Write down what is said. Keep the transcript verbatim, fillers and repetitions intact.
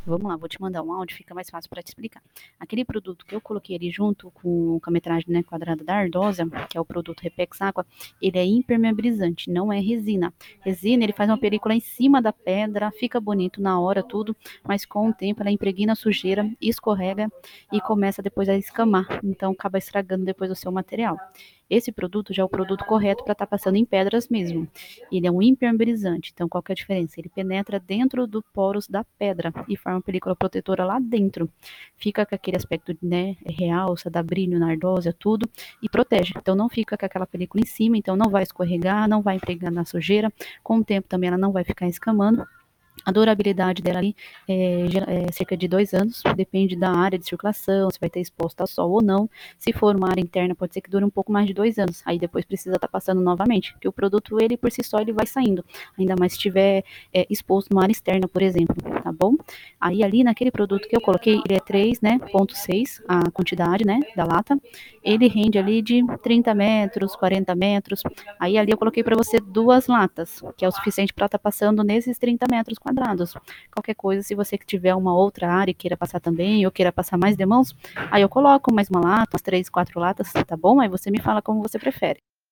Vamos lá, vou te mandar um áudio, fica mais fácil para te explicar. Aquele produto que eu coloquei ali junto com, com a metragem, né, quadrada da Ardosa, que é o produto Repex Aqua, ele é impermeabilizante, não é resina. Resina, ele faz uma película em cima da pedra, fica bonito na hora, tudo, mas com o tempo ela impregna a sujeira, escorrega e começa depois a escamar. Então acaba estragando depois o seu material. Esse produto já é o produto correto para estar passando em pedras mesmo. Ele é um impermeabilizante, então qual que é a diferença? Ele penetra dentro do poros da pedra e forma uma película protetora lá dentro. Fica com aquele aspecto, né, realça, dá brilho na ardósia, tudo, e protege. Então não fica com aquela película em cima, então não vai escorregar, não vai impregnar na sujeira. Com o tempo também ela não vai ficar escamando. A durabilidade dela ali é, é, cerca de dois anos, depende da área de circulação, se vai ter exposto ao sol ou não. Se for uma área interna, pode ser que dure um pouco mais de dois anos. Aí depois precisa estar tá passando novamente, porque o produto, ele por si só, ele vai saindo. Ainda mais se estiver é, exposto numa área externa, por exemplo, tá bom? Aí ali naquele produto que eu coloquei, ele é três, né, ponto seis, a quantidade, né, da lata. Ele rende ali de trinta metros, quarenta metros. Aí ali eu coloquei para você duas latas, que é o suficiente para estar tá passando nesses trinta metros quadrados. Qualquer coisa, se você tiver uma outra área e queira passar também, ou queira passar mais demãos, aí eu coloco mais uma lata, umas três, quatro latas, tá bom? Aí você me fala como você prefere.